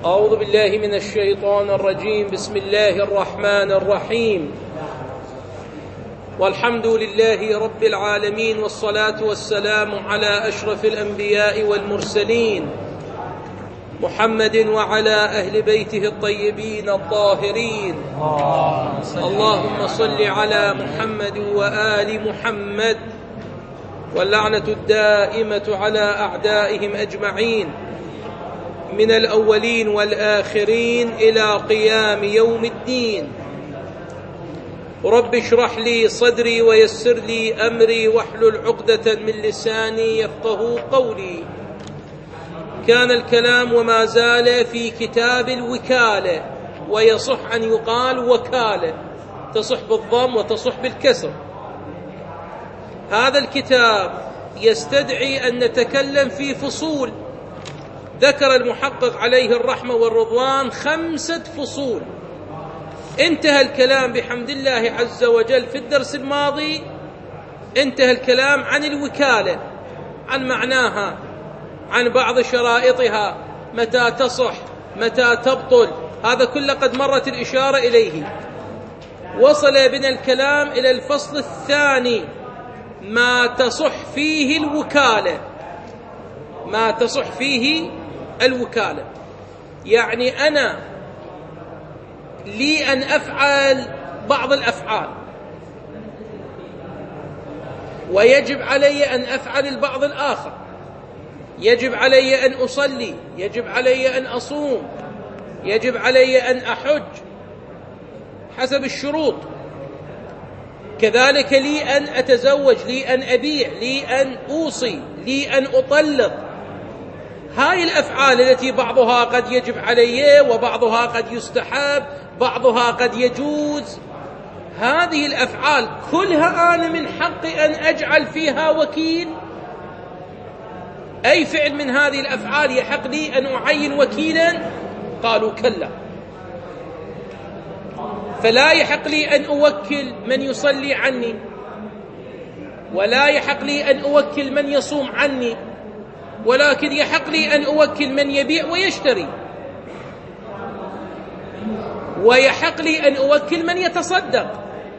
أعوذ بالله من الشيطان الرجيم. بسم الله الرحمن الرحيم. والحمد لله رب العالمين، والصلاة والسلام على أشرف الأنبياء والمرسلين محمد وعلى أهل بيته الطيبين الطاهرين. اللهم صل على محمد وآل محمد، واللعنة الدائمة على أعدائهم أجمعين من الأولين والآخرين إلى قيام يوم الدين. رب اشرح لي صدري ويسر لي أمري واحلل عقدة من لساني يفقهوا قولي. كان الكلام وما زال في كتاب الوكالة، ويصح أن يقال وكالة، تصح بالضم وتصح بالكسر. هذا الكتاب يستدعي أن نتكلم في فصول. ذكر المحقق عليه الرحمة والرضوان 5 فصول. انتهى الكلام بحمد الله عز وجل في الدرس الماضي، انتهى الكلام عن الوكالة، عن معناها، عن بعض شرائطها، متى تصح، متى تبطل، هذا كله قد مرت الإشارة إليه. وصل بنا الكلام إلى الفصل الثاني، ما تصح فيه الوكالة. ما تصح فيه الوكالة يعني أنا لي أن أفعل بعض الأفعال، ويجب علي أن أفعل البعض الآخر. يجب علي أن أصلي، يجب علي أن أصوم، يجب علي أن أحج حسب الشروط. كذلك لي أن أتزوج، لي أن أبيع، لي أن أوصي، لي أن أطلق. هاي الأفعال التي بعضها قد يجب علي وبعضها قد يستحب، بعضها قد يجوز، هذه الأفعال كلها أنا من حقي أن أجعل فيها وكيل. أي فعل من هذه الأفعال يحق لي أن أعين وكيلا؟ قالوا كلا. فلا يحق لي أن أوكل من يصلي عني، ولا يحق لي أن أوكل من يصوم عني، ولكن يحق لي أن أوكل من يبيع ويشتري، ويحق لي أن أوكل من يتصدق.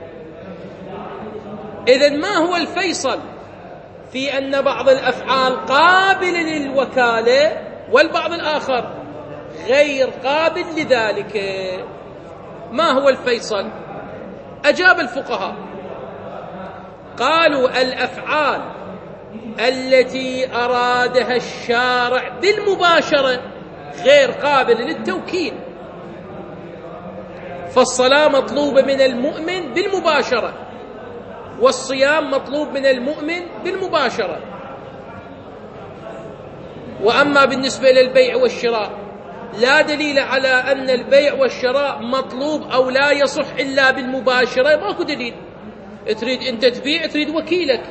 إذن ما هو الفيصل في أن بعض الأفعال قابل للوكالة والبعض الآخر غير قابل لذلك؟ ما هو الفيصل؟ أجاب الفقهاء قالوا الأفعال التي أرادها الشارع بالمباشرة غير قابل للتوكيل. فالصلاة مطلوبة من المؤمن بالمباشرة، والصيام مطلوب من المؤمن بالمباشرة. وأما بالنسبة للبيع والشراء، لا دليل على أن البيع والشراء مطلوب أو لا يصح إلا بالمباشرة. ماكو دليل. تريد أنت تبيع، تريد وكيلك.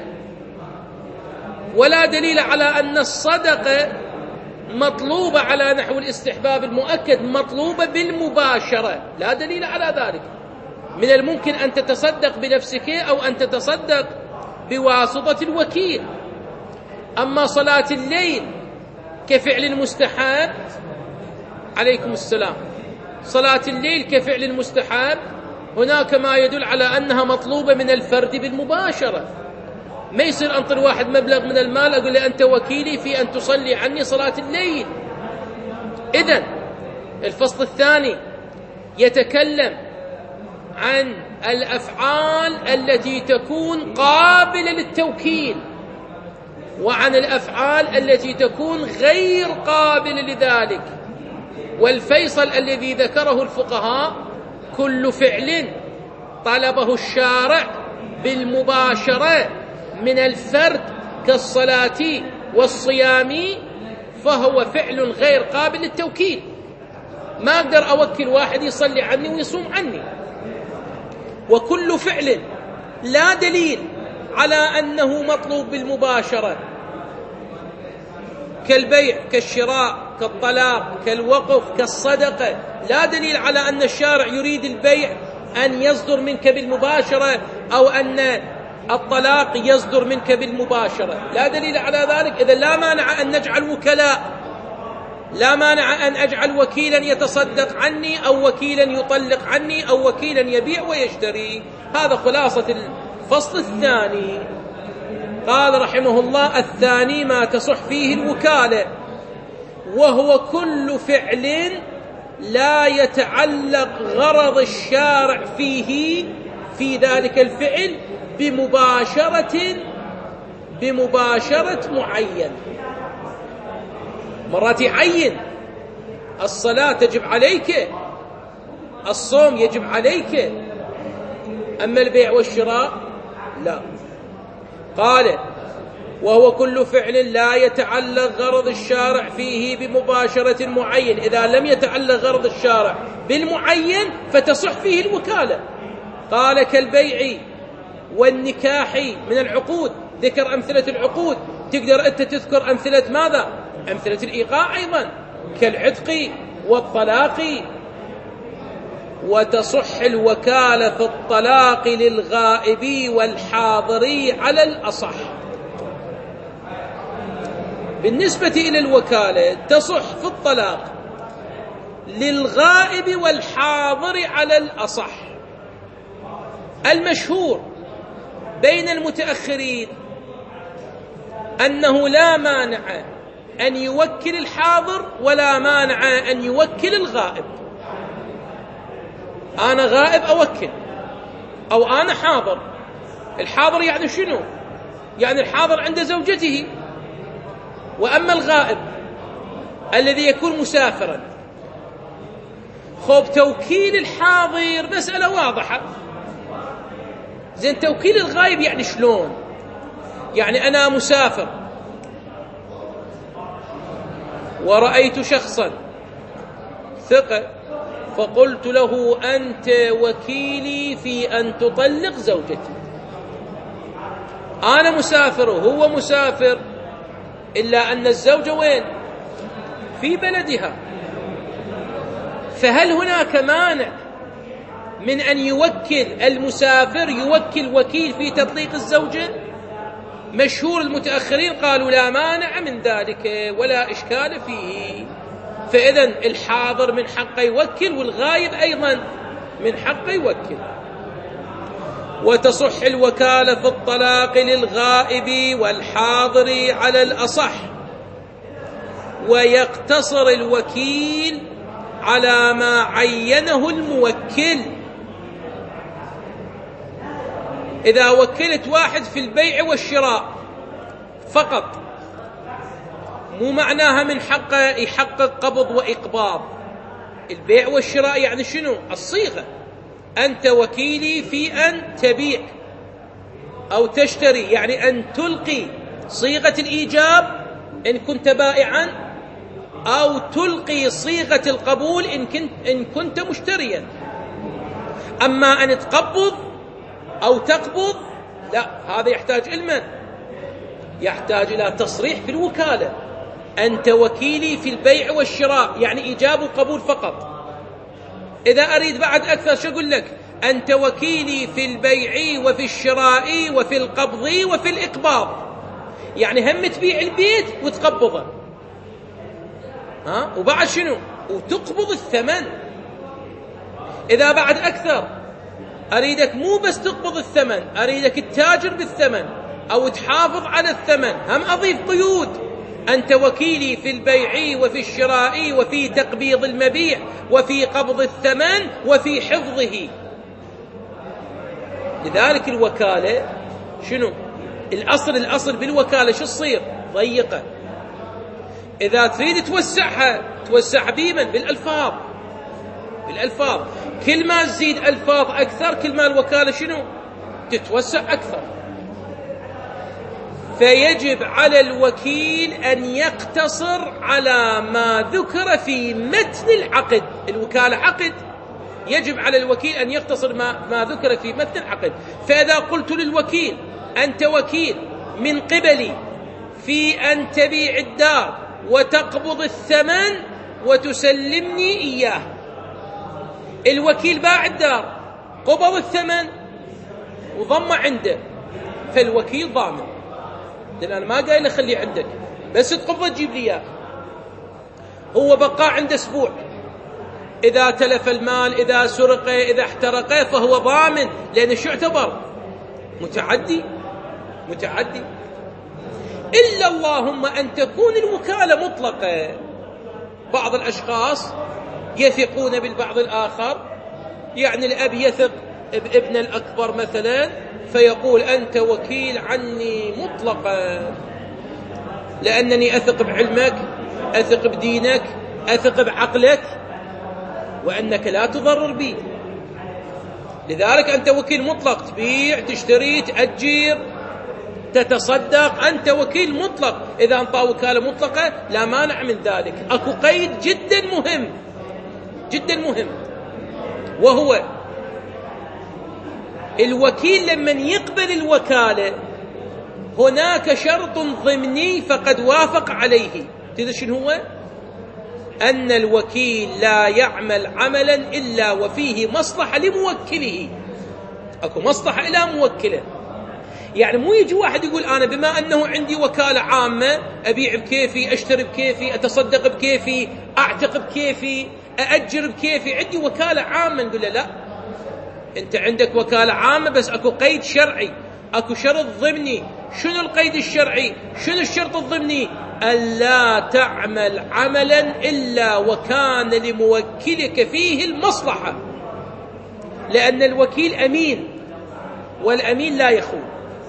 ولا دليل على أن الصدقة مطلوبة على نحو الاستحباب المؤكد، مطلوبة بالمباشرة، لا دليل على ذلك. من الممكن أن تتصدق بنفسك أو أن تتصدق بواسطة الوكيل. أما صلاة الليل كفعل مستحب، عليكم السلام، صلاة الليل كفعل مستحب، هناك ما يدل على أنها مطلوبة من الفرد بالمباشرة. ما يصير أنطر واحد مبلغ من المال أقول له أنت وكيلي في أن تصلي عني صلاة الليل. إذن الفصل الثاني يتكلم عن الأفعال التي تكون قابلة للتوكيل، وعن الأفعال التي تكون غير قابلة لذلك. والفيصل الذي ذكره الفقهاء كل فعل طلبه الشارع بالمباشرة من الفرد كالصلاة والصيام فهو فعل غير قابل للتوكيل. ما أقدر أوكل واحد يصلي عني ويصوم عني. وكل فعل لا دليل على أنه مطلوب بالمباشرة كالبيع، كالشراء، كالطلاق، كالوقف، كالصدقة، لا دليل على أن الشارع يريد البيع أن يصدر منك بالمباشرة، أو أن الطلاق يصدر منك بالمباشرة، لا دليل على ذلك. إذا لا مانع أن نجعل وكلاء لا مانع أن أجعل وكيلا يتصدق عني أو وكيلا يطلق عني أو وكيلا يبيع ويشتري. هذا خلاصة الفصل الثاني. قال رحمه الله: الثاني ما تصح فيه الوكالة، وهو كل فعل لا يتعلق غرض الشارع فيه في ذلك الفعل بمباشرة معين. مرات يعين: الصلاة تجب عليك، الصوم يجب عليك، أما البيع والشراء لا. قال: وهو كل فعل لا يتعلق غرض الشارع فيه بمباشرة معين. إذا لم يتعلق غرض الشارع بالمعين فتصح فيه الوكالة. قال: كالبيع والنكاح من العقود. ذكر أمثلة العقود. تقدر أنت تذكر أمثلة ماذا؟ أمثلة الإيقاع أيضا، كالعتق والطلاق. وتصح الوكالة في الطلاق للغائب والحاضر على الأصح. بالنسبة إلى الوكالة تصح في الطلاق للغائب والحاضر على الأصح. المشهور بين المتأخرين أنه لا مانع أن يوكل الحاضر ولا مانع أن يوكل الغائب. أنا غائب أوكل، أو أنا حاضر. الحاضر يعني شنو؟ يعني الحاضر عند زوجته. وأما الغائب الذي يكون مسافرا، خب توكيل الحاضر مسألة واضحة. زين، توكيل الغائب يعني شلون؟ يعني أنا مسافر ورأيت شخصا ثقة فقلت له: أنت وكيلي في أن تطلق زوجتي. أنا مسافر وهو مسافر، إلا أن الزوجة وين؟ في بلدها. فهل هناك مانع من أن يوكل المسافر يوكل وكيل في تطليق الزوجة؟ مشهور المتأخرين قالوا لا مانع من ذلك ولا إشكال فيه. فإذن الحاضر من حقه يوكل، والغايب أيضا من حقه يوكل. وتصح الوكالة في الطلاق للغائب والحاضر على الأصح، ويقتصر الوكيل على ما عينه الموكل. إذا وكلت واحد في البيع والشراء فقط، مو معناها من حقه يحقق قبض وإقباض. البيع والشراء يعني شنو؟ الصيغة. أنت وكيلي في أن تبيع أو تشتري، يعني أن تلقي صيغة الإيجاب إن كنت بائعا، أو تلقي صيغة القبول إن كنت مشتريا. أما أن تقبض أو تقبض لا، هذا يحتاج علما، يحتاج إلى تصريح في الوكالة. أنت وكيلي في البيع والشراء يعني إيجاب وقبول فقط. إذا أريد بعد أكثر شو أقول لك؟ أنت وكيلي في البيع وفي الشراء وفي القبض وفي الإقباض، يعني هم تبيع البيت وتقبضه، وبعد شنو؟ وتقبض الثمن. إذا بعد أكثر أريدك مو بس تقبض الثمن، أريدك التاجر بالثمن أو تحافظ على الثمن، هم أضيف قيود. أنت وكيلي في البيع وفي الشراء وفي تقبيض المبيع وفي قبض الثمن وفي حفظه. لذلك الوكالة شنو؟ الأصل بالوكالة شو تصير؟ ضيقة. إذا تريد توسعها بيمن بالألفاظ. كل ما تزيد ألفاظ أكثر كل ما الوكالة شنو؟ تتوسع أكثر. فيجب على الوكيل أن يقتصر على ما ذكر في متن العقد. الوكالة عقد، يجب على الوكيل أن يقتصر ما ذكر في متن العقد. فإذا قلت للوكيل: أنت وكيل من قبلي في أن تبيع الدار وتقبض الثمن وتسلمني إياه. الوكيل باع الدار، قبض الثمن وضم عنده، فالوكيل ضامن، لأن أنا ما قايل خليه عندك، بس تقبض تجيب لي إياه. هو بقى عنده أسبوع، إذا تلف المال، إذا سرق، إذا احترق، فهو ضامن، لأن شو يعتبر متعدي. إلا اللهم أن تكون الوكالة مطلقة. بعض الأشخاص يثقون بالبعض الآخر، يعني الأب يثق بابن الأكبر مثلا فيقول أنت وكيل عني مطلقا، لأنني أثق بعلمك، أثق بدينك، أثق بعقلك، وأنك لا تضرر بي، لذلك أنت وكيل مطلق، تبيع، تشتري، تأجر، تتصدق، أنت وكيل مطلق. إذا أنطى وكالة مطلقة لا مانع من ذلك. أكو قيد جدا مهم، وهو الوكيل لمن يقبل الوكالة هناك شرط ضمني فقد وافق عليه. تدري شنو هو؟ أن الوكيل لا يعمل عملا إلا وفيه مصلحة لموكله. أكو مصلحة إلى موكله. يعني مو يجي واحد يقول أنا بما أنه عندي وكالة عامة أبيع بكيفي، أشتري بكيفي، أتصدق بكيفي، أعتق بكيفي، أأجر بكيفي، عندي وكالة عامة. نقول له لا، أنت عندك وكالة عامة بس أكو قيد شرعي، أكو شرط ضمني. شنو القيد الشرعي؟ شنو الشرط الضمني؟ ألا تعمل عملا إلا وكان لموكلك فيه المصلحة، لأن الوكيل أمين، والأمين لا يخون.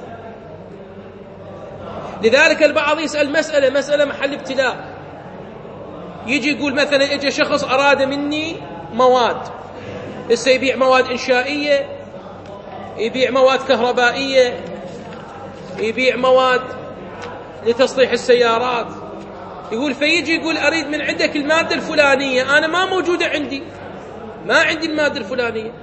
لذلك البعض يسأل مسألة محل ابتلاء، يجي يقول مثلا اجى شخص أراد مني مواد، هسه يبيع مواد إنشائية، يبيع مواد كهربائية، يبيع مواد لتصليح السيارات، يقول فيجي يقول أريد من عندك المادة الفلانية، أنا ما موجودة عندي، ما عندي المادة الفلانية،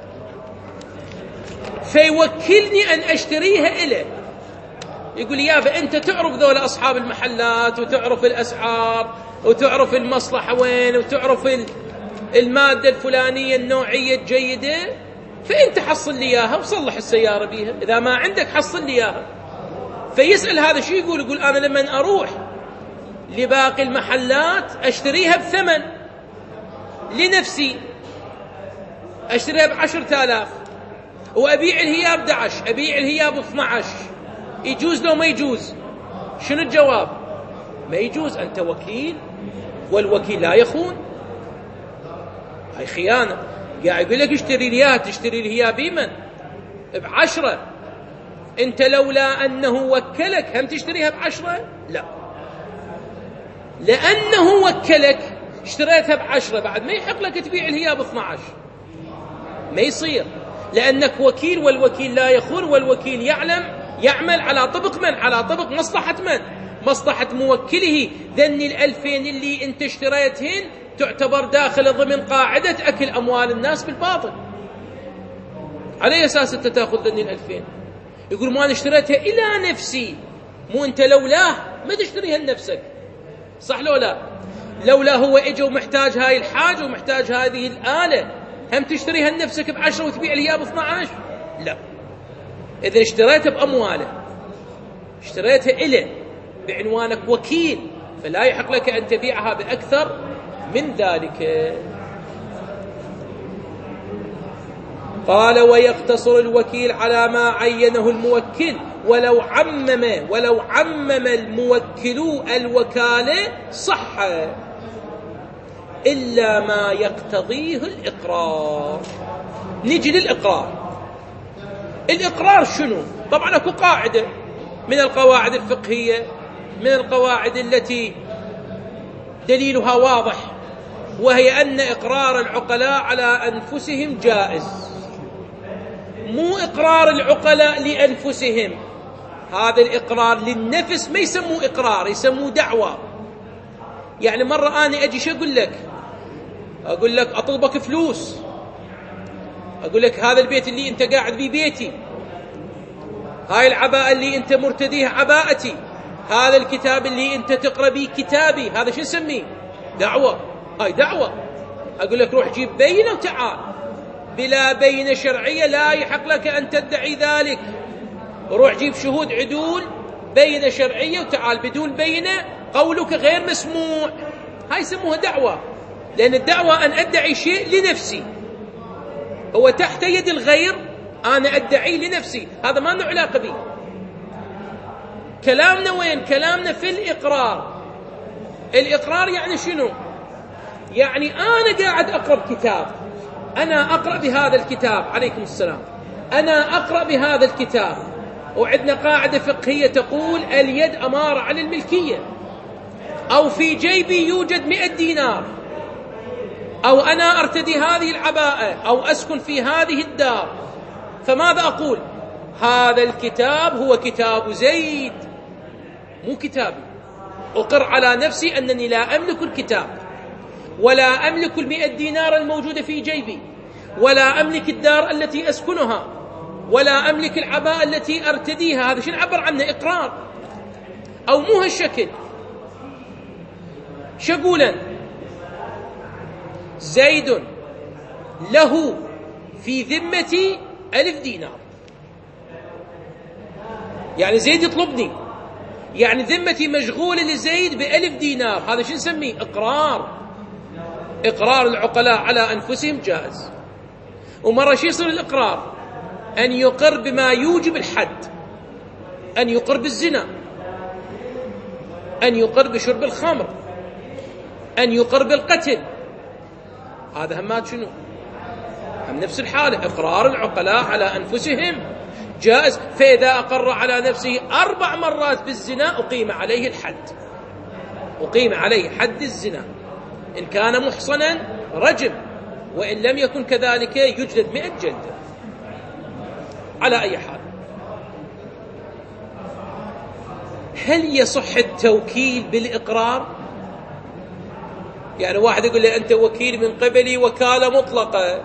فيوكلني أن أشتريها إليه. يقول يابا أنت تعرف ذولا أصحاب المحلات، وتعرف الأسعار، وتعرف المصلحة وين، وتعرف المادة الفلانية النوعية الجيدة، فأنت حصل لي إياها وصلح السيارة بيها، إذا ما عندك حصل لي إياها. فيسأل هذا شو يقول أنا لمن أروح لباقي المحلات أشتريها بثمن لنفسي، أشتريها ب10,000 وأبيع الهي ب11، أبيع الهي ب12، يجوز لو ما يجوز؟ شنو الجواب؟ ما يجوز، أنت وكيل والوكيل لا يخون، هاي خيانة. قاعد يقول لك اشتري ليها، تشتري الهي بمن؟ ب10، أنت لولا أنه وكلك هم تشتريها ب10؟ لا، لأنه وكلك اشتريتها ب10، بعد ما يحق لك تبيع الهي ب12، ما يصير، لأنك وكيل والوكيل لا يخون، والوكيل يعمل على طبق من؟ على طبق مصلحة من؟ مصلحة موكله. ذني 2000 اللي انت اشتريتهن تعتبر داخل ضمن قاعدة أكل أموال الناس بالباطل، على أساس انت تأخذ ذني 2000. يقول ما أنا اشتريتها إلى نفسي، مو أنت لولاه ما تشتريها لنفسك، صح لو لا؟ لولا هو اجى ومحتاج هاي الحاجة ومحتاج هذه الآلة، هم تشتريها لنفسك ب10 وتبيع لي ب12؟ لا، إذا اشتريتها بأمواله، اشتريتها إله بعنوانك وكيل، فلا يحق لك أن تبيعها بأكثر من ذلك. قال ويقتصر الوكيل على ما عينه الموكل، ولو عمم الموكل الوكالة صح، إلا ما يقتضيه الإقرار. نجي للإقرار. الإقرار شنو؟ طبعا أكو قاعدة من القواعد الفقهية، من القواعد التي دليلها واضح، وهي أن إقرار العقلاء على أنفسهم جائز. مو إقرار العقلاء لأنفسهم، هذا الإقرار للنفس ما يسموه إقرار، يسموه دعوة. يعني مرة أنا أجي شو أقول لك؟ أقول لك أطلبك فلوس، أقول لك هذا البيت اللي أنت قاعد بيه بيتي، هاي العباءة اللي أنت مرتديها عباءتي، هذا الكتاب اللي أنت تقرأ بيه كتابي، هذا شو نسميه؟ دعوة. هاي دعوة. أقول لك روح جيب بينة وتعال، بلا بينة شرعية لا يحق لك أن تدعي ذلك. روح جيب شهود عدول، بينة شرعية وتعال، بدون بينة قولك غير مسموع. هاي يسموها دعوة، لأن الدعوة أن أدعي شيء لنفسي، هو تحت يد الغير، أنا أدعي لنفسي، هذا ما له علاقة بي. كلامنا وين؟ كلامنا في الإقرار. الإقرار يعني شنو؟ يعني أنا قاعد أقرأ كتاب، أنا أقرأ بهذا الكتاب، عليكم السلام، أنا أقرأ بهذا الكتاب، وعندنا قاعدة فقهية تقول اليد أمارة على الملكية، أو في جيبي يوجد 100 دينار، أو أنا أرتدي هذه العباءة، أو أسكن في هذه الدار، فماذا أقول؟ هذا الكتاب هو كتاب زيد، مو كتابي. أقر على نفسي أنني لا أملك الكتاب، ولا أملك 100 دينار الموجودة في جيبي، ولا أملك الدار التي أسكنها، ولا أملك العباءة التي أرتديها. هذا شنو عبر عنه؟ إقرار. أو مو هالشكل، شقولا زيد له في ذمتي 1000 دينار، يعني زيد يطلبني، يعني ذمتي مشغولة لزيد ب1000 دينار. هذا شو نسميه؟ إقرار. إقرار العقلاء على أنفسهم جائز. ومرة شو يصير الإقرار؟ أن يقر بما يوجب الحد، أن يقر بالزنا، أن يقر بشرب الخمر، أن يقر بالقتل. هذا همات شنو؟ هم نفس الحالة، إقرار العقلاء على أنفسهم جائز. فإذا أقر على نفسه 4 مرات بالزنا أقيم عليه الحد، أقيم عليه حد الزنا. إن كان محصنا رجم، وإن لم يكن كذلك يجلد 100 جلدة. على أي حال، هل يصح التوكيل بالإقرار؟ يعني واحد يقول لي أنت وكيل من قبلي وكالة مطلقة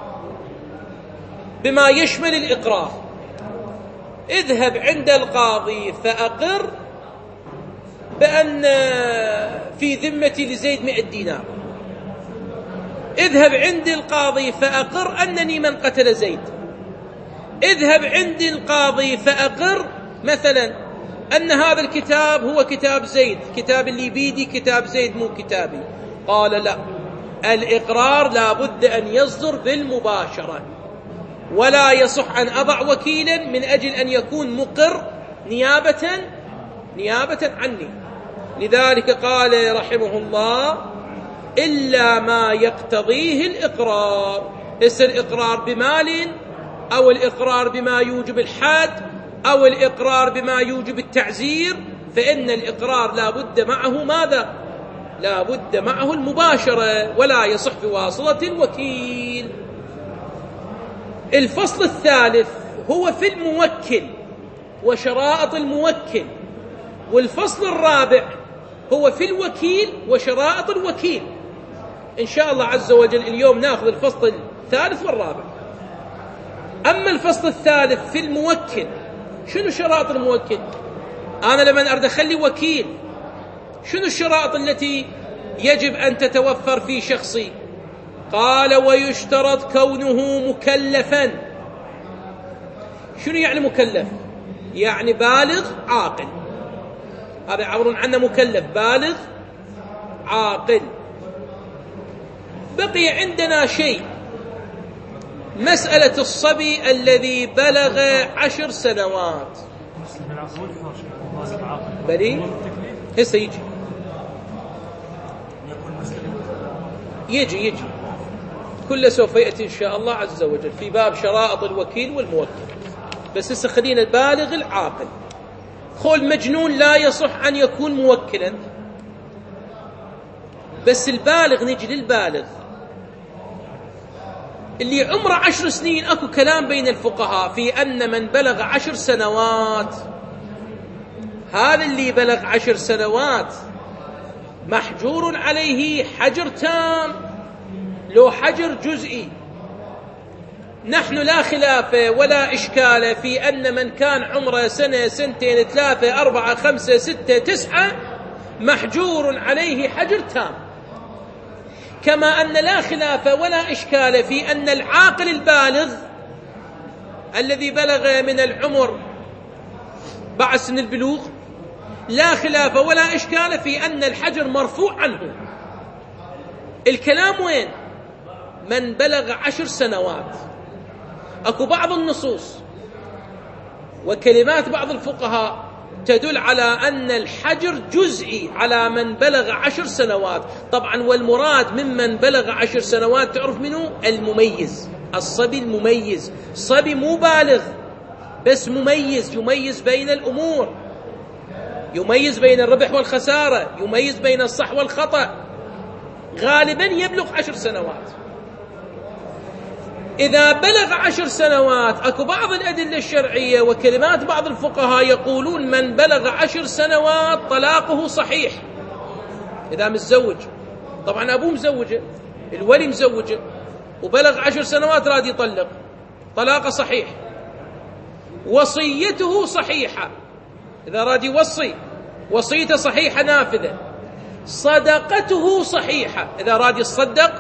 بما يشمل الإقرار، اذهب عند القاضي فأقر بأن في ذمتي لزيد 100 دينار، اذهب عند القاضي فأقر أنني من قتل زيد، اذهب عند القاضي فأقر مثلا أن هذا الكتاب هو كتاب زيد، كتاب اللي بيدي كتاب زيد مو كتابي. قال لا، الإقرار لا بد أن يصدر بالمباشرة، ولا يصح أن أضع وكيلا من أجل أن يكون مقر نيابة عني. لذلك قال رحمه الله إلا ما يقتضيه الإقرار. ليس الإقرار بمال، أو الإقرار بما يوجب الحد، أو الإقرار بما يوجب التعزير، فإن الإقرار لا بد معه ماذا؟ لا بد معه المباشرة، ولا يصح بواسطة الوكيل. الفصل الثالث هو في الموكل وشرائط الموكل، والفصل الرابع هو في الوكيل وشرائط الوكيل. إن شاء الله عز وجل اليوم ناخذ الفصل الثالث والرابع. أما الفصل الثالث في الموكل، شنو شرائط الموكل؟ أنا لما أريد أخلي وكيل، شنو الشرائط التي يجب أن تتوفر في شخصي؟ قال ويشترط كونه مكلفا. شنو يعني مكلف؟ يعني بالغ عاقل، هذا يعبرون عنه مكلف، بالغ عاقل. بقي عندنا شيء، مسألة الصبي الذي بلغ 10 سنوات. بلي هسه يجي كله سوف يأتي إن شاء الله عز وجل في باب شرائط الوكيل والموكل. بس هسه خلينا البالغ العاقل. خول مجنون لا يصح أن يكون موكلا، بس البالغ، نجي للبالغ اللي عمره 10 سنين. أكو كلام بين الفقهاء في أن من بلغ 10 سنوات، هذا اللي بلغ 10 سنوات محجور عليه حجر تام لو حجر جزئي. نحن لا خلاف ولا إشكال في أن من كان عمره 1 سنة 2 3 4 5 6 9 محجور عليه حجر تام، كما أن لا خلاف ولا إشكال في أن العاقل البالغ الذي بلغ من العمر بعد سن البلوغ لا خلاف ولا إشكال في أن الحجر مرفوع عنه. الكلام وين؟ من بلغ 10 سنوات. أكو بعض النصوص وكلمات بعض الفقهاء تدل على أن الحجر جزئي على من بلغ 10 سنوات. طبعا والمراد ممن بلغ 10 سنوات تعرف منه المميز، الصبي المميز، صبي مو بالغ بس مميز، يميز بين الأمور، يميز بين الربح والخسارة، يميز بين الصح والخطأ، غالبا يبلغ 10 سنوات. إذا بلغ 10 سنوات أكو بعض الأدلة الشرعية وكلمات بعض الفقهاء يقولون من بلغ 10 سنوات طلاقه صحيح. إذا متزوج، طبعا أبوه مزوجه، الولي مزوجه، وبلغ 10 سنوات راد يطلق، طلاقه صحيح. وصيته صحيحة، إذا راد يوصي وصيته صحيحة نافذة. صدقته صحيحة، إذا راد يصدق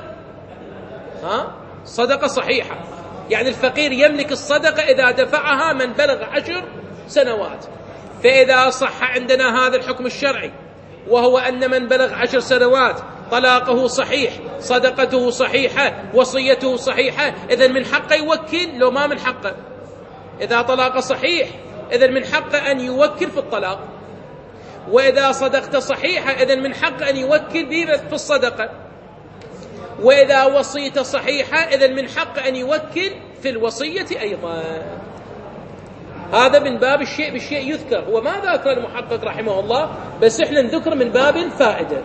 صدقة صحيحة، يعني الفقير يملك الصدقة إذا دفعها من بلغ 10 سنوات. فإذا صح عندنا هذا الحكم الشرعي، وهو أن من بلغ 10 سنوات طلاقه صحيح، صدقته صحيحة، وصيته صحيحة، إذن من حقه يوكل لو ما من حقه. إذا طلاقه صحيح إذن من حقه أن يوكل في الطلاق، وإذا صدقته صحيحة إذن من حقه أن يوكل في الصدقة، وإذا وصيته صحيحة إذن من حقه أن يوكل في الوصية أيضا. هذا من باب الشيء بالشيء يذكر، هو ما ذكر المحقق رحمه الله، بس إحنا نذكر من باب الفائدة.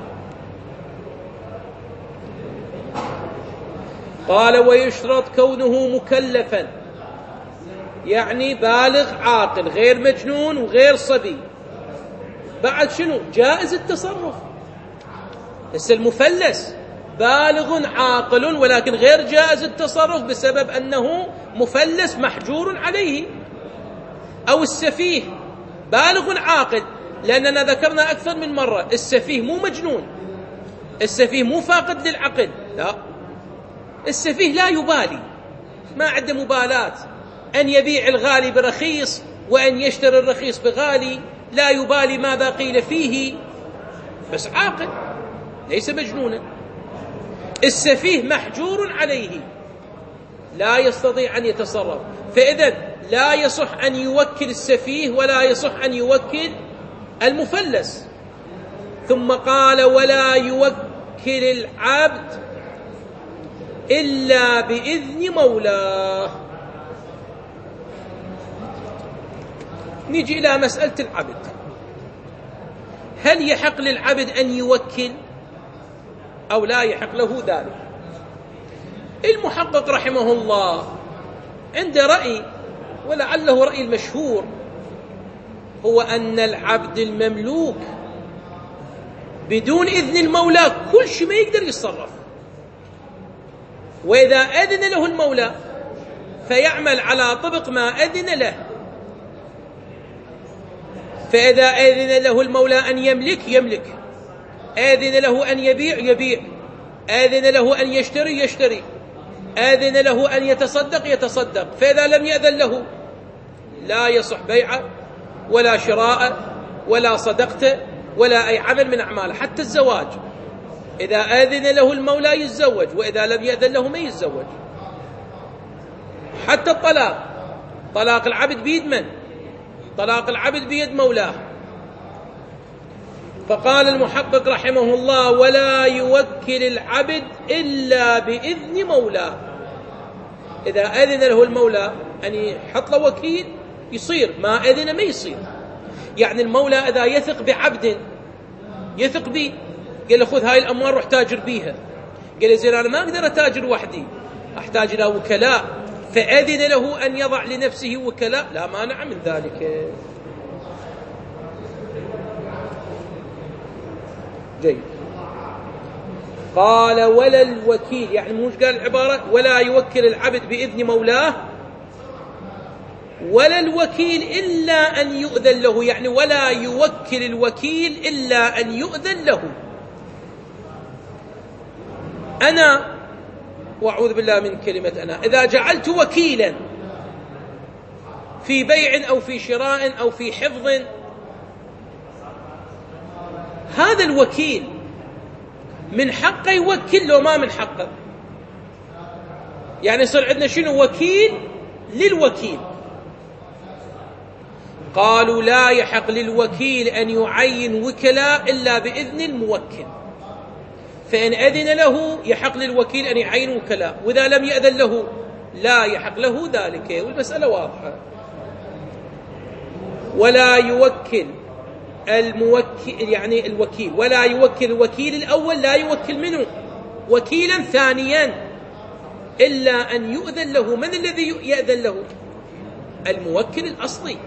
قال ويشترط كونه مكلفا، يعني بالغ عاقل غير مجنون وغير صبي. بعد شنو؟ جائز التصرف. بس المفلس بالغ عاقل ولكن غير جائز التصرف بسبب أنه مفلس محجور عليه. أو السفيه بالغ عاقل، لأننا ذكرنا أكثر من مرة السفيه مو مجنون، السفيه مو فاقد للعقل، لا، السفيه لا يبالي، ما عنده مبالاة، أن يبيع الغالي برخيص وأن يشتري الرخيص بغالي، لا يبالي ماذا قيل فيه، بس عاقل ليس مجنونا. السفيه محجور عليه لا يستطيع أن يتصرف، فإذا لا يصح أن يوكل السفيه ولا يصح أن يوكل المفلس. ثم قال ولا يوكل العبد إلا بإذن مولاه. نيجي إلى مسألة العبد، هل يحق للعبد أن يوكل أو لا يحق له ذلك؟ المحقق رحمه الله عنده رأي، ولعله رأي المشهور، هو أن العبد المملوك بدون إذن المولى كل شيء ما يقدر يتصرف، وإذا أذن له المولى فيعمل على طبق ما أذن له. فإذا أذن له المولى أن يملك يملك، آذن له أن يبيع يبيع، آذن له أن يشتري يشتري، آذن له أن يتصدق يتصدق. فإذا لم يأذن له لا يصح بيعه ولا شراء ولا صدقته ولا أي عمل من أعماله. حتى الزواج إذا آذن له المولى يتزوج، وإذا لم يأذن له ما يتزوج. حتى الطلاق، طلاق العبد بيد من؟ طلاق العبد بيد مولاه. فقال المحقق رحمه الله ولا يوكل العبد إلا بإذن مولاه. إذا أذن له المولى أن يحط له وكيل يصير، ما أذن ما يصير. يعني المولى إذا يثق بعبد، يثق بي، قال له خذ هاي الأموال روح تاجر بيها، قال له زين أنا ما أقدر أتاجر وحدي، أحتاج إلى وكلاء، فأذن له أن يضع لنفسه وكلاء، لا مانع من ذلك. جيد. قال ولا الوكيل، يعني مش قال العبارة ولا يوكل العبد بإذن مولاه، ولا الوكيل إلا أن يؤذن له، يعني ولا يوكل الوكيل إلا أن يؤذن له. أنا، وأعوذ بالله من كلمة أنا، إذا جعلت وكيلا في بيع أو في شراء أو في حفظ، هذا الوكيل من حقه يوكل لو ما من حقه. يعني يصير عندنا شنو؟ وكيل للوكيل. قالوا لا يحق للوكيل أن يعين وكلاء إلا بإذن الموكل، فإن أذن له يحق للوكيل أن يعين وكلاء، وإذا لم يأذن له لا يحق له ذلك، والمسألة واضحة. ولا يوكل الموكل يعني الوكيل، ولا يوكل الوكيل الأول، لا يوكل منه وكيلا ثانيا إلا أن يؤذن له. من الذي يأذن له؟ الموكل الأصلي.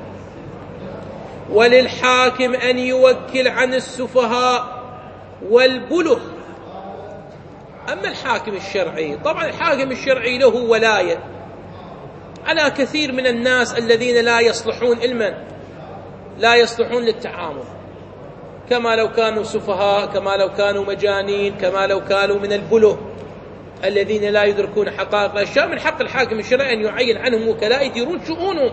وللحاكم أن يوكل عن السفهاء والبلغ. أما الحاكم الشرعي، طبعا الحاكم الشرعي له ولاية على كثير من الناس الذين لا يصلحون علما، لا يصلحون للتعامل، كما لو كانوا سفهاء، كما لو كانوا مجانين، كما لو كانوا من البلغ الذين لا يدركون حقائق الأشياء. من حق الحاكم الشرعي أن يعين عنهم وكلاء يديرون شؤونهم.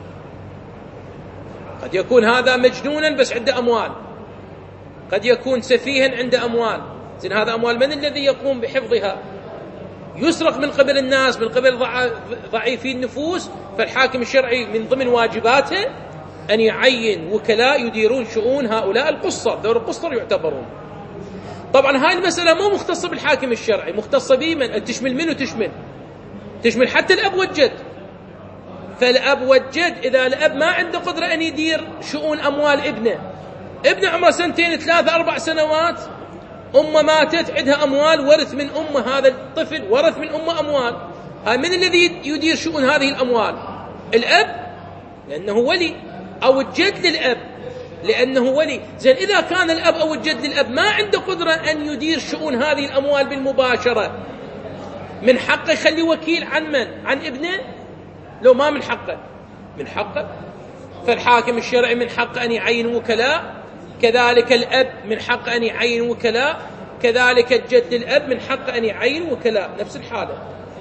قد يكون هذا مجنونا بس عنده أموال، قد يكون سفيها عنده أموال. زين هذا أموال من الذي يقوم بحفظها؟ يسرق من قبل الناس، من قبل ضعيفي النفوس. فالحاكم الشرعي من ضمن واجباته أن يعين وكلاء يديرون شؤون هؤلاء القصر، دور القصر يعتبرون. طبعا هاي المسألة مو مختصة بالحاكم الشرعي، مختصة بمن؟ تشمل منه؟ تشمل حتى الأب والجد. فالأب والجد إذا الأب ما عنده قدرة أن يدير شؤون أموال ابنه عمره 2 3 4 سنوات، أمه ماتت عندها أموال، ورث من أمه، هذا الطفل ورث من أمه أموال، هاي من الذي يدير شؤون هذه الأموال؟ الأب لأنه ولي، أو الجد للأب لأنه ولي. زين إذا كان الأب أو الجد للأب ما عنده قدرة أن يدير شؤون هذه الأموال بالمباشرة، من حقه يخلي وكيل عن من؟ عن ابنه؟ لو ما من حقه، من حقه. فالحاكم الشرعي من حقه أن يعين وكلاء، كذلك الأب من حقه أن يعين وكلاء، كذلك الجد للأب من حقه أن يعين وكلاء، نفس الحالة.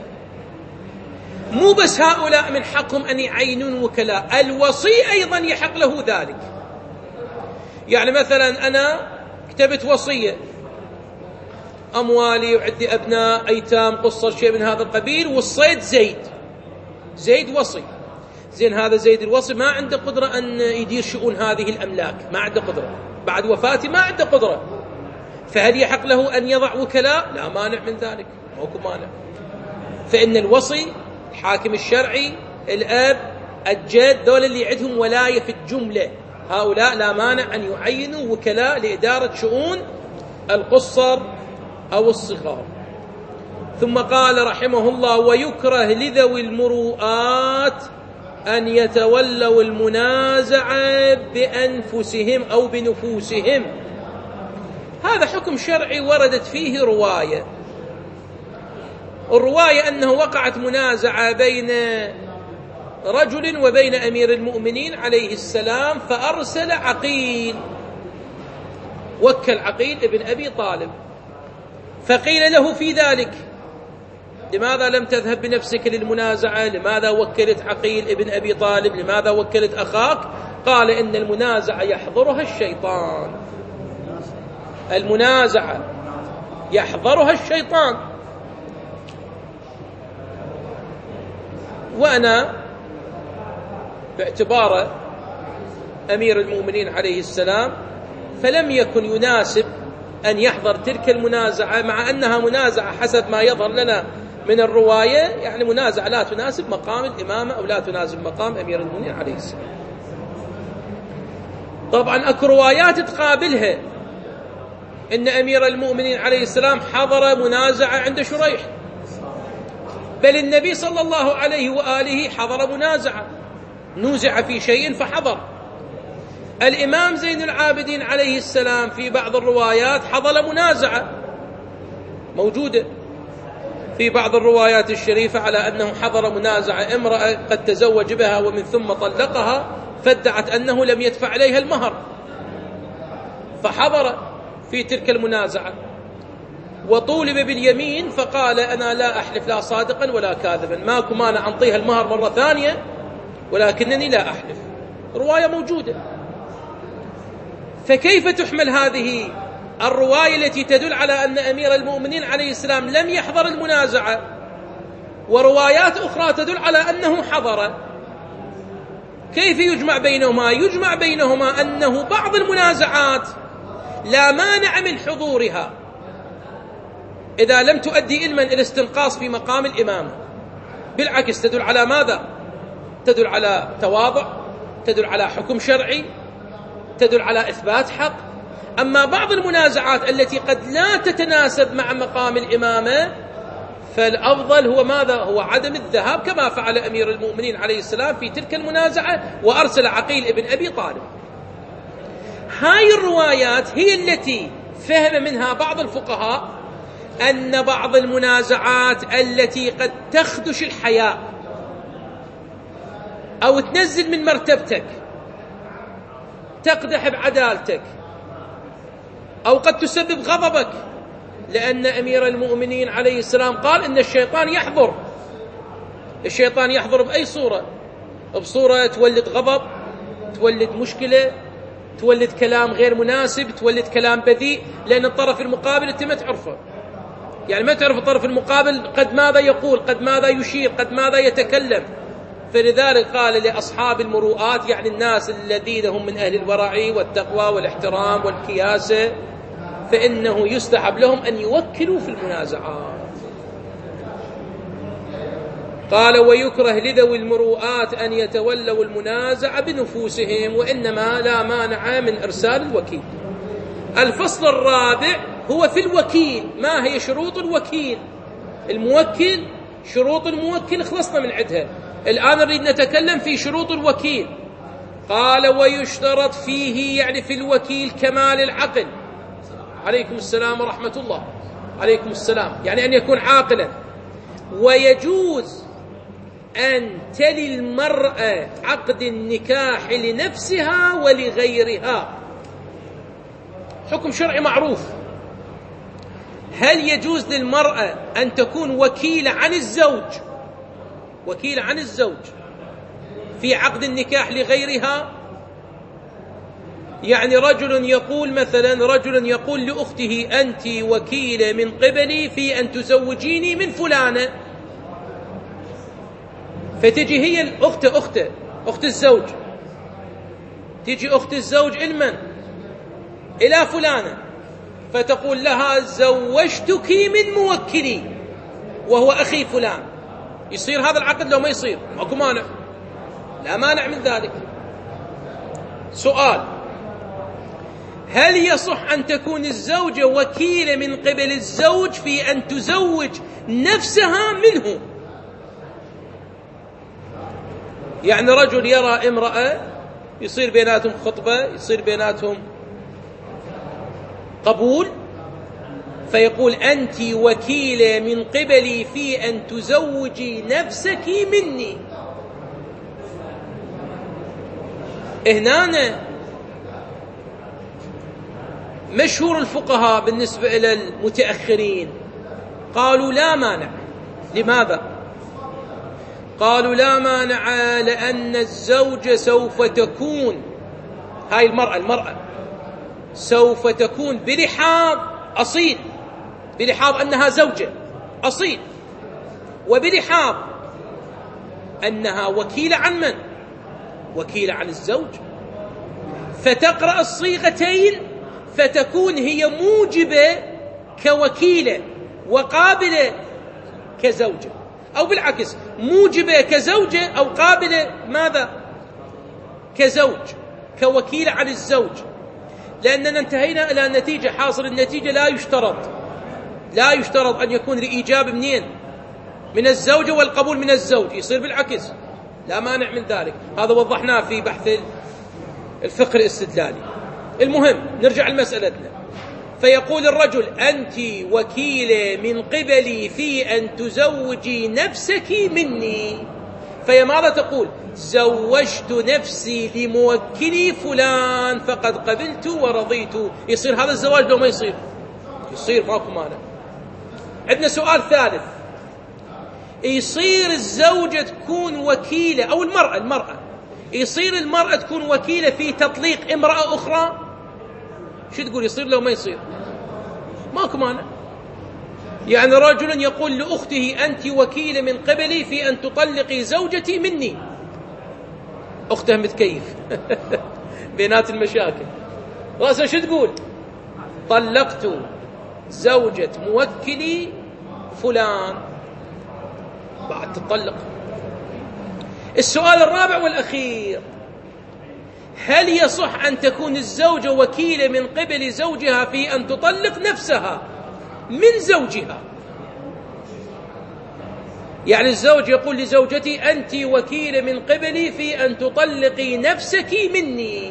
مو بس هؤلاء من حقهم أن يعينون وكلاء، الوصي أيضا يحق له ذلك. يعني مثلا أنا كتبت وصية، أموالي وعندي أبناء أيتام قصر شيء من هذا القبيل، وصيت زيد وصي. زين هذا زيد الوصي ما عنده قدرة أن يدير شؤون هذه الأملاك، ما عنده قدرة، بعد وفاتي ما عنده قدرة، فهل يحق له أن يضع وكلاء؟ لا مانع من ذلك، ماكو مانع. فإن الوصي، الحاكم الشرعي، الأب، الجد، دول اللي عندهم ولاية في الجملة، هؤلاء لا مانع أن يعينوا وكلاء لإدارة شؤون القصر أو الصغار. ثم قال رحمه الله: ويكره لذوي المروءات أن يتولوا المنازعة بأنفسهم أو بنفوسهم. هذا حكم شرعي وردت فيه رواية. الرواية أنه وقعت منازعة بين رجل وبين أمير المؤمنين عليه السلام، فأرسل عقيل، وكل عقيل ابن أبي طالب، فقيل له في ذلك: لماذا لم تذهب بنفسك للمنازعة؟ لماذا وكلت عقيل ابن أبي طالب؟ لماذا وكلت أخاك؟ قال: إن المنازعة يحضرها الشيطان، المنازعة يحضرها الشيطان. وأنا باعتباره أمير المؤمنين عليه السلام فلم يكن يناسب أن يحضر تلك المنازعة، مع أنها منازعة حسب ما يظهر لنا من الرواية، يعني منازعة لا تناسب مقام الإمامة أو لا تناسب مقام أمير المؤمنين عليه السلام. طبعا أكو روايات تقابلها، إن أمير المؤمنين عليه السلام حضر منازعة عند شريح، بل النبي صلى الله عليه وآله حضر منازعة، نوزع في شيء فحضر. الإمام زين العابدين عليه السلام في بعض الروايات حضر منازعة، موجودة في بعض الروايات الشريفة على أنه حضر منازعة امرأة قد تزوج بها ومن ثم طلقها، فادعت أنه لم يدفع عليها المهر، فحضر في تلك المنازعة، وطولب باليمين فقال: أنا لا أحلف لا صادقا ولا كاذبا، ماكو مانع أنطيها المهر مرة ثانية ولكنني لا أحلف. رواية موجودة. فكيف تحمل هذه الرواية التي تدل على أن أمير المؤمنين عليه السلام لم يحضر المنازعة، وروايات أخرى تدل على أنه حضر. كيف يجمع بينهما؟ يجمع بينهما أنه بعض المنازعات لا مانع من حضورها إذا لم تؤدي علما إلى استنقاص في مقام الإمامة، بالعكس تدل على ماذا؟ تدل على تواضع، تدل على حكم شرعي، تدل على إثبات حق. أما بعض المنازعات التي قد لا تتناسب مع مقام الإمامة فالأفضل هو ماذا؟ هو عدم الذهاب، كما فعل أمير المؤمنين عليه السلام في تلك المنازعة وأرسل عقيل ابن أبي طالب. هاي الروايات هي التي فهم منها بعض الفقهاء أن بعض المنازعات التي قد تخدش الحياء أو تنزل من مرتبتك، تقدح بعدالتك، أو قد تسبب غضبك، لأن أمير المؤمنين عليه السلام قال إن الشيطان يحضر. الشيطان يحضر بأي صورة؟ بصورة تولد غضب، تولد مشكلة، تولد كلام غير مناسب، تولد كلام بذيء، لأن الطرف المقابل أنت ما تعرفه، يعني ما تعرف الطرف المقابل قد ماذا يقول، قد ماذا يشير، قد ماذا يتكلم. فلذلك قال لأصحاب المروءات، يعني الناس الذين هم من أهل الورع والتقوى والاحترام والكياسة، فإنه يستحب لهم أن يوكلوا في المنازعات. قال ويكره لذوي المروءات أن يتولوا المنازع بنفوسهم، وإنما لا مانع من إرسال الوكيل. الفصل الرابع هو في الوكيل. ما هي شروط الوكيل؟ الموكل، شروط الموكل خلصنا من عدها، الآن نريد نتكلم في شروط الوكيل. قال ويشترط فيه، يعني في الوكيل، كمال العقل. عليكم السلام ورحمة الله. عليكم السلام. يعني أن يكون عاقلا. ويجوز أن تلي المرأة عقد النكاح لنفسها ولغيرها، حكم شرعي معروف. هل يجوز للمرأة أن تكون وكيلة عن الزوج، وكيلة عن الزوج في عقد النكاح لغيرها؟ يعني رجل يقول مثلا، رجل يقول لأخته أنت وكيلة من قبلي في أن تزوجيني من فلانة، فتجي هي الأخت أخت الزوج، تجي أخت الزوج علما إلى فلانة فتقول لها زوجتك من موكلي وهو أخي فلان. يصير هذا العقد لو ما يصير؟ ماكو مانع، لا مانع من ذلك. سؤال: هل يصح أن تكون الزوجة وكيلة من قبل الزوج في أن تزوج نفسها منه؟ يعني رجل يرى امرأة، يصير بيناتهم خطبة، يصير بيناتهم قبول، فيقول أنت وكيلة من قبلي في أن تزوجي نفسك مني. هنا مشهور الفقهاء بالنسبة إلى المتأخرين قالوا لا مانع. لماذا؟ قالوا لا مانع لأن الزوجة سوف تكون، هاي المرأة سوف تكون بلحاظ أصيل، بلحاظ أنها زوجة أصيل، وبلحاظ أنها وكيلة عن من؟ وكيلة عن الزوج، فتقرأ الصيغتين فتكون هي موجبة كوكيلة وقابلة كزوجة، أو بالعكس موجبة كزوجة أو قابلة ماذا؟ كزوج، كوكيلة عن الزوج. لأننا انتهينا إلى النتيجة، حاصل النتيجة لا يشترط أن يكون الإيجاب منين؟ من الزوجة والقبول من الزوج، يصير بالعكس، لا مانع من ذلك. هذا وضحناه في بحث الفقه الاستدلالي. المهم نرجع لمسألتنا. فيقول الرجل أنت وكيلة من قبلي في أن تزوجي نفسك مني، فهي ماذا تقول؟ زوجت نفسي لموكلي فلان فقد قبلت ورضيت. يصير هذا الزواج لو ما يصير؟ يصير، ماكو مانع. عندنا سؤال ثالث: يصير الزوجة تكون وكيلة، أو المرأة يصير المرأة تكون وكيلة في تطليق امرأة أخرى؟ شو تقول يصير لو ما يصير؟ ماكو مانع. يعني رجل يقول لأخته أنت وكيلة من قبلي في أن تطلقي زوجتي مني، أختها متكيف بينات المشاكل، رأسا شو تقول؟ طلقت زوجة موكلي فلان، بعد تطلق. السؤال الرابع والأخير: هل يصح أن تكون الزوجة وكيلة من قبل زوجها في أن تطلق نفسها من زوجها؟ يعني الزوج يقول لزوجتي أنت وكيلة من قبلي في أن تطلقي نفسك مني،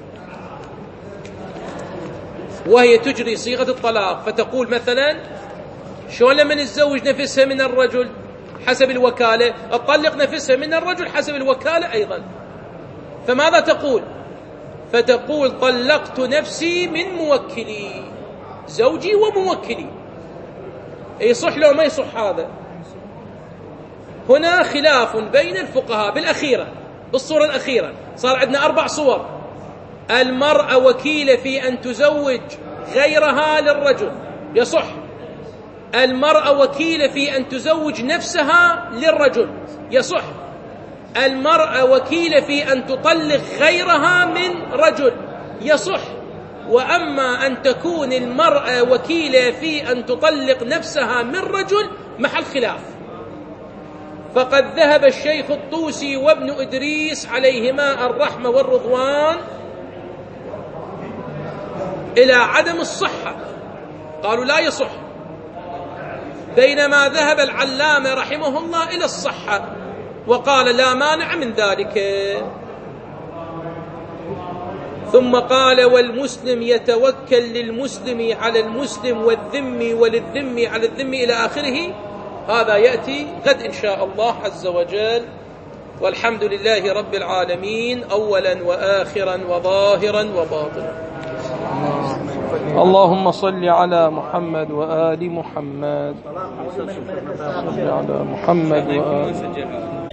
وهي تجري صيغة الطلاق، فتقول مثلا شلون لما نتزوج نفسها من الرجل حسب الوكالة، تطلق نفسها من الرجل حسب الوكالة أيضا. فماذا تقول؟ فتقول طلقت نفسي من موكلي، زوجي وموكلي. يصح لو ما يصح هذا؟ هنا خلاف بين الفقهاء بالأخيرة، بالصورة الأخيرة صار عندنا 4 صور. المرأة وكيلة في أن تزوج غيرها للرجل، يصح. المرأة وكيلة في أن تزوج نفسها للرجل، يصح. المرأة وكيلة في أن تطلق غيرها من رجل، يصح. وأما أن تكون المرأة وكيلة في أن تطلق نفسها من رجل محل خلاف. فقد ذهب الشيخ الطوسي وابن إدريس عليهما الرحمة والرضوان إلى عدم الصحة، قالوا لا يصح، بينما ذهب العلامة رحمه الله إلى الصحة وقال لا مانع من ذلك. ثم قال: والمسلم يتوكل للمسلم على المسلم والذم وللذم على الذم إلى آخره. هذا يأتي غد إن شاء الله عز وجل، والحمد لله رب العالمين أولا وآخرا وظاهرا وباطنا. اللهم صل على محمد وآل محمد، صل على محمد وآل